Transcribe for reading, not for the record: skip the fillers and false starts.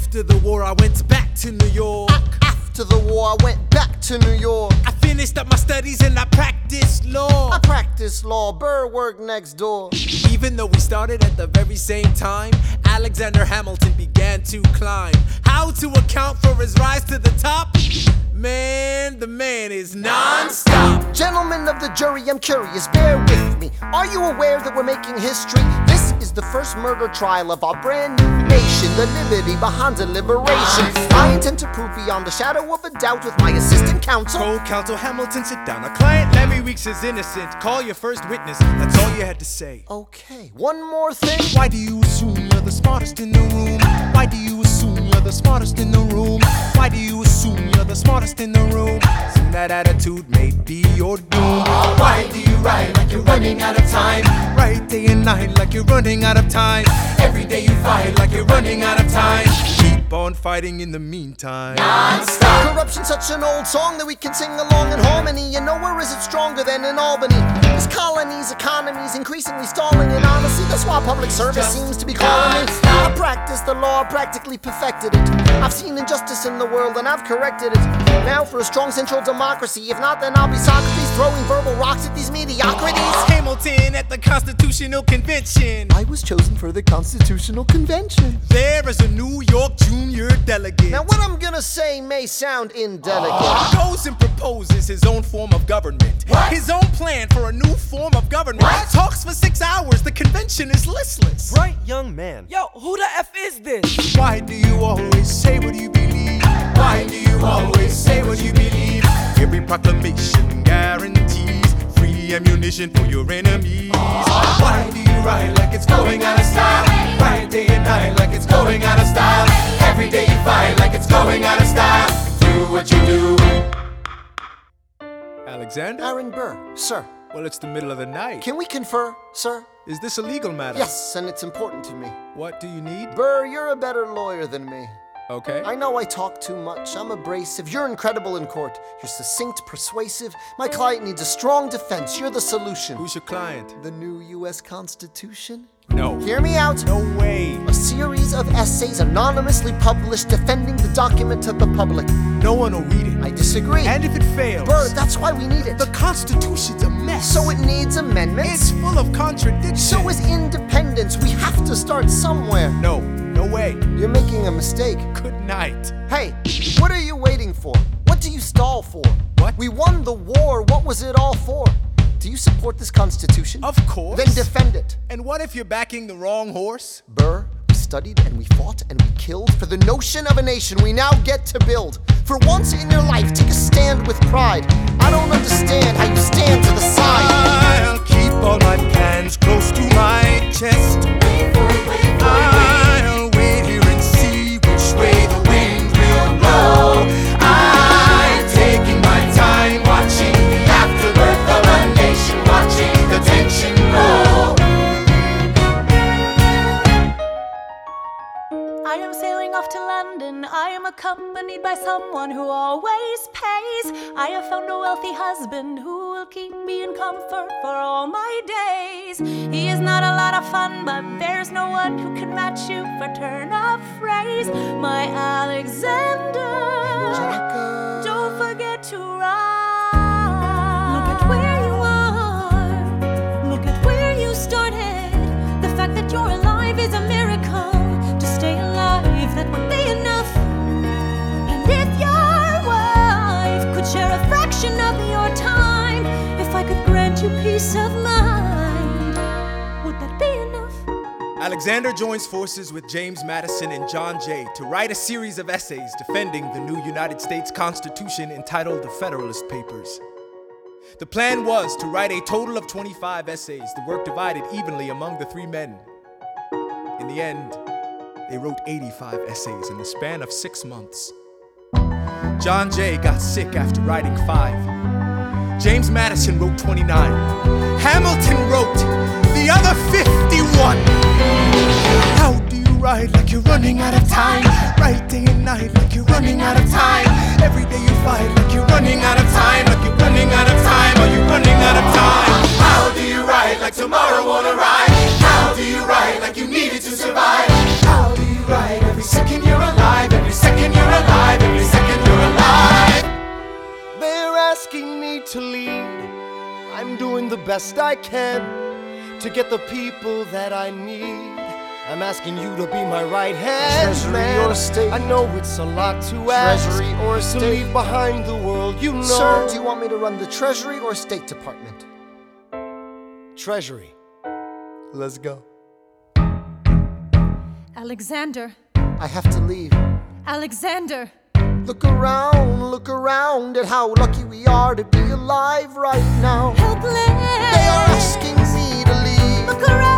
After the war I went back to New York. After the war I went back to New York. I finished up my studies and I practiced law. I practiced law, Burr worked next door. Even though we started at the very same time, Alexander Hamilton began to climb. How to account for his rise to the top? Man, the man is non-stop. Gentlemen of the jury, I'm curious, bear with me. Are you aware that we're making history? This is the first murder trial of our brand new nation, the liberty behind deliberation. I intend to prove beyond a shadow of a doubt with my assistant counsel. Co-counsel Hamilton, sit down. Our client Larry Weeks is innocent. Call your first witness, that's all you had to say. Okay, one more thing. Why do you assume you're the smartest in the room? Why do you assume you're the smartest in the room? Why do you assume you're the smartest in the room? Soon that attitude may be your doom. Why do you write like you're running out of time? Write day and night like you're running out of time. Every day you fight like you're running out of time. Keep on fighting in the meantime. Non-stop. Corruption's such an old song that we can sing along in harmony. You know, where is it stronger than in Albany? This colony's economy's increasingly stalling, and honestly, that's why public service seems to be calling me. I practiced the law, practically perfected it. I've seen injustice in the world and I've corrected it. Now for a strong central democracy. If not, then I'll be Socrates throwing verbal rocks at these mediocrities. Hamilton at the Constitutional Convention. I was chosen for the Constitutional Convention. There is a New York junior delegate. Now what I'm gonna say may sound indelicate. Goes and proposes his own form of government. What? His own plan for a new form of government. What? Talks for 6 hours, the convention is listless. Bright young man. Yo, who the F is this? Why do you always say what you believe? Why do you always say what you believe? Every proclamation guarantees free ammunition for your enemies. Why do you write like it's going out of style? Write day and night like it's going out of style. Every day you fight like it's going out of style. Do what you do. Alexander? Aaron Burr, sir. Well, it's the middle of the night. Can we confer, sir? Is this a legal matter? Yes, and it's important to me. What do you need? Burr, you're a better lawyer than me. Okay. I know I talk too much. I'm abrasive. You're incredible in court. You're succinct, persuasive. My client needs a strong defense. You're the solution. Who's your client? The new U.S. Constitution? No. Hear me out. No way. A series of essays anonymously published defending the document to the public. No one will read it. I disagree. And if it fails, Burr, that's why we need it. the Constitution's a mess. So it needs amendments. It's full of contradictions. So is independence. We have to start somewhere. No, no way. You're making a mistake. Good night. Hey, what are you waiting for? What do you stall for? What? We won the war. What was it all for? Do you support this Constitution? Of course. Then defend it. And what if you're backing the wrong horse? Burr, we studied and we fought and we killed for the notion of a nation we now get to build. For once in your life, take a stand with pride. I don't understand how you stand to the side. I'll keep all my plans close to my chest. I'll wait here and see which way the wind will blow. I'm taking my time watching the afterbirth of a nation, watching the tension grow. I am sailing off to London. I am accompanied by someone who always pays. I have found a wealthy husband who will keep me in comfort for all my days. He is not a lot of fun, but there's no one who can match you for turn of phrase. My Alexander, don't forget to ride. Look at where you are. Look at where you started. The fact that you're alive is a miracle. To stay alive, that would be enough. And if your wife could share a fraction of your time, if I could grant you peace of mind, would that be enough? Alexander joins forces with James Madison and John Jay to write a series of essays defending the new United States Constitution entitled The Federalist Papers. The plan was to write a total of 25 essays, the work divided evenly among the three men. In the end, they wrote 85 essays in the span of 6 months. John Jay got sick after writing 5. James Madison wrote 29. Hamilton wrote the other 51. How do you write like you're running out of time? Write day and night like you're running out of time. Every day you fight like you're running out of time. Like you're running out of time. Are you running out of time? How do you write like tomorrow won't arrive? How do you write like you needed to survive? How do you write every second you're alive? best I can to get the people that I need. I'm asking you to be my right hand, Treasury man. or state? I know it's a lot to ask. Treasury or to state? leave behind the world, you know. Sir, do you want me to run the Treasury or State Department? Treasury. Let's go. Alexander, I have to leave. Alexander. Look around at how lucky we are to be alive right now. Helpless. They are asking me to leave. Look around.